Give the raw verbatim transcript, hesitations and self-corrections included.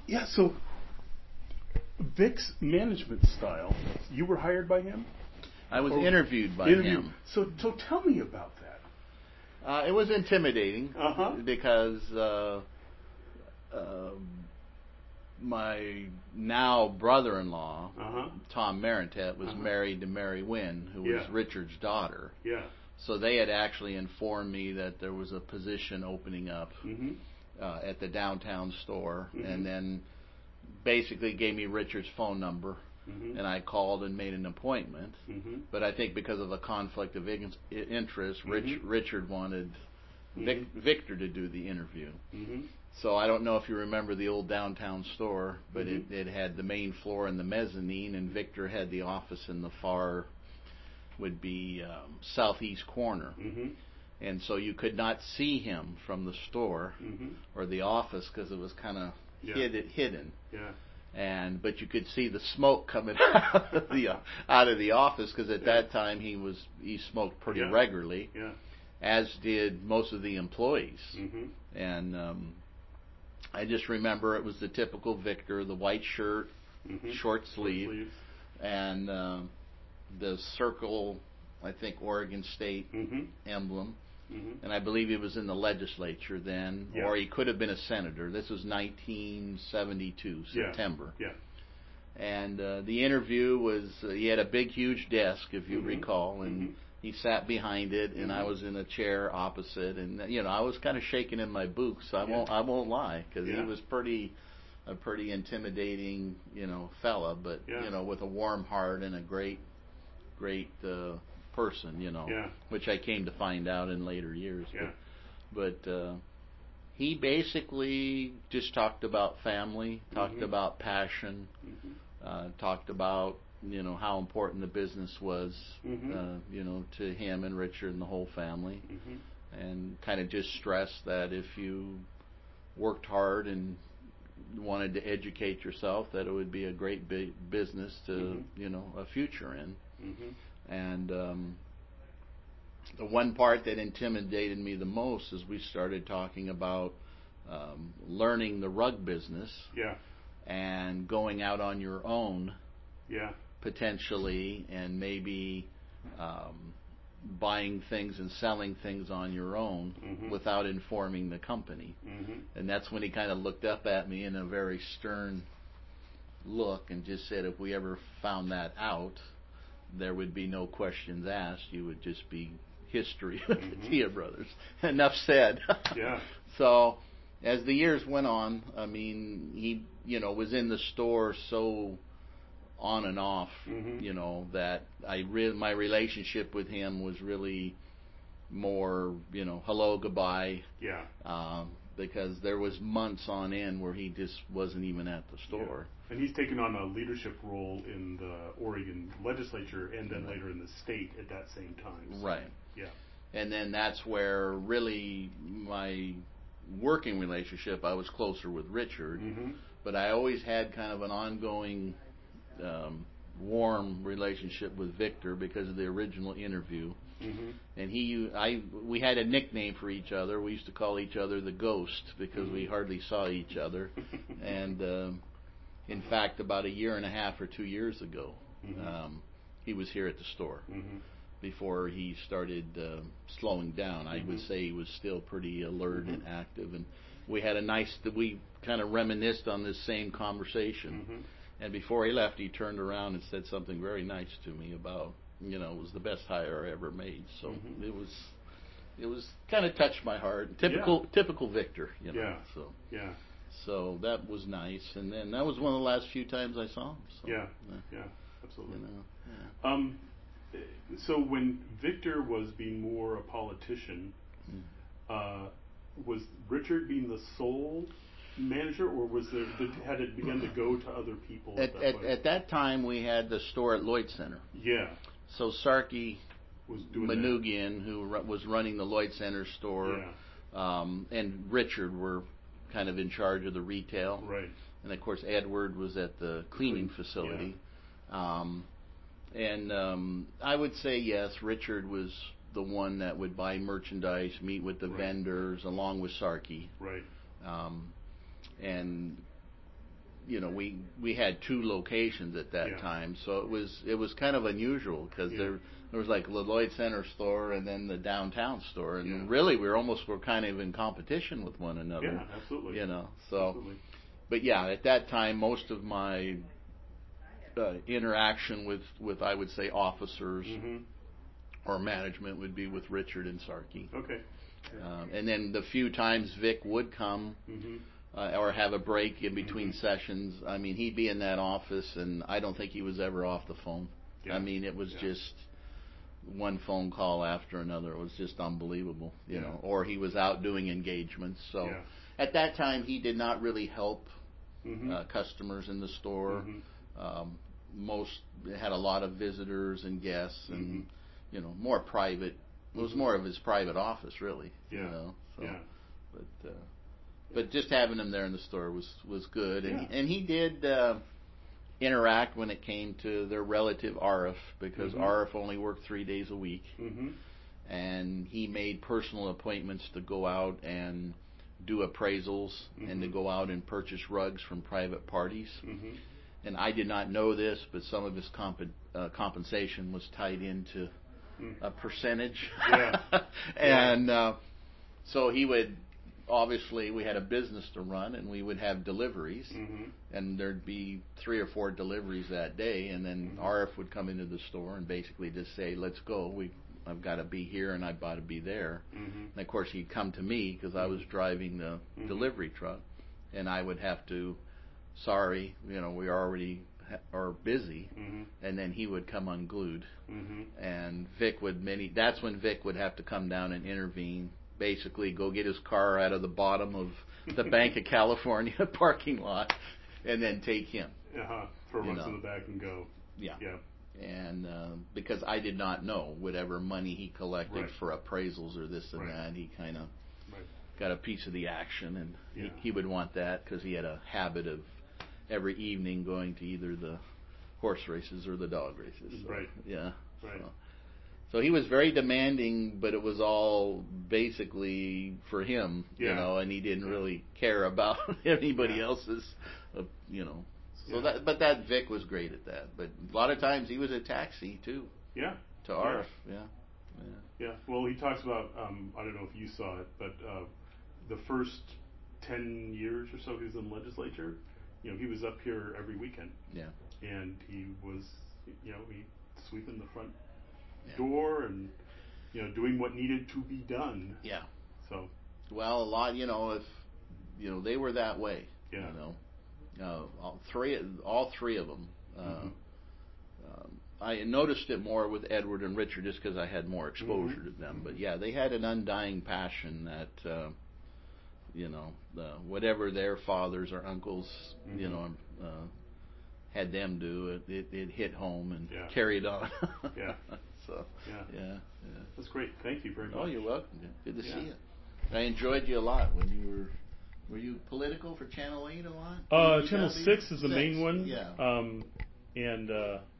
Yeah, so Vic's management style, you were hired by him? I was Or interviewed by interviewed. him. So, so tell me about that. Uh, it was intimidating Uh-huh. because uh, uh, my now brother-in-law, Uh-huh. Tom Marentet, was Uh-huh. married to Mary Wynn, who Yeah. was Richard's daughter. Yeah. So they had actually informed me that there was a position opening up Mm-hmm. uh, at the downtown store, Mhm. and then basically gave me Richard's phone number, Mm-hmm. and I called and made an appointment. Mm-hmm. But I think because of a conflict of in- interest, Rich, Mhm. Richard wanted Vic, Mhm. Victor to do the interview. Mm-hmm. So I don't know if you remember the old downtown store, but Mhm. it, it had the main floor and the mezzanine, and Victor had the office in the far, would be um, southeast corner. Mm-hmm. And so you could not see him from the store Mm-hmm. or the office because it was kind of Yeah. hid, hidden. Yeah. And but you could see the smoke coming out of the out of the office because at Yeah. that time he was he smoked pretty Yeah. regularly, Yeah. as did most of the employees. Mm-hmm. And um, I just remember it was the typical Victor, the white shirt, Mm-hmm. short sleeve, sleeves. and um, the circle, I think Oregon State Mm-hmm. emblem. Mm-hmm. And I believe he was in the legislature then, Yeah. or he could have been a senator. This was nineteen seventy-two, Yeah. September. Yeah. And uh, the interview was, uh, he had a big, huge desk, if you Mhm. recall, and Mhm. he sat behind it, and I Mhm. was in a chair opposite, and you know, I was kind of shaking in my boots. I Yeah. won't, I won't lie, because Yeah. he was pretty, a pretty intimidating, you know, fella, but Yeah. you know, with a warm heart and a great, great uh, person, you know, Yeah. which I came to find out in later years. Yeah. But, but uh, he basically just talked about family, talked Mhm. about passion. Mhm. Uh, talked about, you know, how important the business was, Mhm. uh, you know, to him and Richard and the whole family, Mhm. and kind of just stressed that if you worked hard and wanted to educate yourself, that it would be a great big business to, Mhm. you know, a future in. Mhm. And um, the one part that intimidated me the most is we started talking about um, learning the rug business. Yeah. And going out on your own, Yeah. potentially, and maybe um, buying things and selling things on your own Mhm. without informing the company. Mhm. And that's when he kind of looked up at me in a very stern look and just said, if we ever found that out, there would be no questions asked. You would just be history with Mhm. the Tia brothers. Enough said. Yeah. So as the years went on, I mean, he, you know, was in the store so on and off, Mhm. you know, that I re- my relationship with him was really more, you know, hello, goodbye. Yeah. Um, because there was months on end where he just wasn't even at the store. Yeah. And he's taken on a leadership role in the Oregon legislature and then later in the state at that same time. So, Right. Yeah. And then that's where really my working relationship, I was closer with Richard, Mhm. but I always had kind of an ongoing um, warm relationship with Victor because of the original interview. Mhm. And he, I, we had a nickname for each other. We used to call each other the Ghost because we Mhm. hardly saw each other. And um, in fact, about a year and a half or two years ago, Mhm. um, he was here at the store. Mhm. Before he started uh, slowing down. I would Mhm. say he was still pretty alert Mhm. and active, and we had a nice. We kind of reminisced on this same conversation. Mhm. And before he left, he turned around and said something very nice to me about, you know, it was the best hire I ever made. So Mhm. it was, it was kind of touched my heart. Typical, Yeah. typical Victor, you know. Yeah. So Yeah. so that was nice, and then that was one of the last few times I saw him. So, Yeah. uh, Yeah. Absolutely. You know, yeah. Um, so when Victor was being more a politician, Mm. uh, was Richard being the sole manager, or was there did, had it begun to go to other people at, At, that at, point? at that time, we had the store at Lloyd Center. Yeah, So Sarky was doing Manugian, who ru- was running the Lloyd Center that. store, Yeah, um, and Richard were kind of in charge of the retail. right. And of course, Edward was at the cleaning facility. Um, and um, I would say yes, Richard was the one that would buy merchandise, meet with the Right. vendors, along with Sarky. Right. Um, and you know, we we had two locations at that Yeah. time, so it was it was kind of unusual because Yeah. there there was like the Lloyd Center store and then the downtown store, and Yeah. really we were almost were kind of in competition with one another. Yeah, absolutely. You know, so. Absolutely. But yeah, at that time, most of my uh, interaction with, with I would say officers Mm-hmm. or management would be with Richard and Sarkey. Okay. Yeah. Um, and then the few times Vic would come Mm-hmm. uh, or have a break in between Mm-hmm. sessions, I mean, he'd be in that office, and I don't think he was ever off the phone. Yeah. I mean, it was Yeah. just one phone call after another. It was just unbelievable, you Yeah. know. Or he was out doing engagements. So Yeah. at that time, he did not really help Mm-hmm. uh, customers in the store. Mm-hmm. Um, most had a lot of visitors and guests, and Mm-hmm. you know, more private. It was Mhm. more of his private office, really. Yeah. You know, so, Yeah. but uh, but just having him there in the store was was good, and Yeah. and he did uh, interact when it came to their relative R F, because Mhm. R F only worked three days a week, Mm-hmm. and he made personal appointments to go out and do appraisals and to Mhm. go out and purchase rugs from private parties. Mm-hmm. And I did not know this, but some of his comp- uh, compensation was tied into Mm. a percentage. Yeah. And uh, so he would, obviously, we had a business to run, and we would have deliveries, Mm-hmm. and there'd be three or four deliveries that day, and then Mhm. R F would come into the store and basically just say, "Let's go. We, I've got to be here, and I've got to be there." Mm-hmm. And of course, he'd come to me because I was driving the Mhm. delivery truck, and I would have to, sorry, you know, we already ha- are busy, Mm-hmm. and then he would come unglued, Mm-hmm. and Vic would many. That's when Vic would have to come down and intervene, basically go get his car out of the bottom of the Bank of California parking lot, and then take him. Uh-huh. Throw You rugs know. in the back and go. Yeah. Yeah. And uh, because I did not know whatever money he collected Right. for appraisals or this and Right. that, he kind of Right. got a piece of the action, and Yeah. he, he would want that because he had a habit of every evening going to either the horse races or the dog races. So, Right. Yeah. Right. So, so he was very demanding, but it was all basically for him, Yeah. you know, and he didn't Yeah. really care about anybody Yeah. else's, uh, you know. So Yeah. that, but that Vic was great at that. But a lot of times he was a taxi too Yeah. to R F. Yeah. Yeah. Yeah. Well, he talks about. Um, I don't know if you saw it, but uh, the first ten years or so he was in the legislature. You know, he was up here every weekend. Yeah. And he was, you know, he sweeping the front Yeah. door and, you know, doing what needed to be done. Yeah. So. Well, a lot, you know, if you know, they were that way. Yeah. You know, uh, all three, all three of them. Uh, Mhm. um, I noticed it more with Edward and Richard just because I had more exposure Mhm. to them. But yeah, they had an undying passion that, uh, you know, uh, whatever their fathers or uncles, Mhm. you know, uh, had them do, it, it, it hit home and Yeah. carried on. Yeah. So Yeah. yeah, yeah. That's great. Thank you very much. Oh, you're welcome. Good to Yeah. see you. I enjoyed you a lot when you were. Were you political for Channel eight a lot? Uh, P W? Channel six is the Six, main one. Yeah. Um, and uh,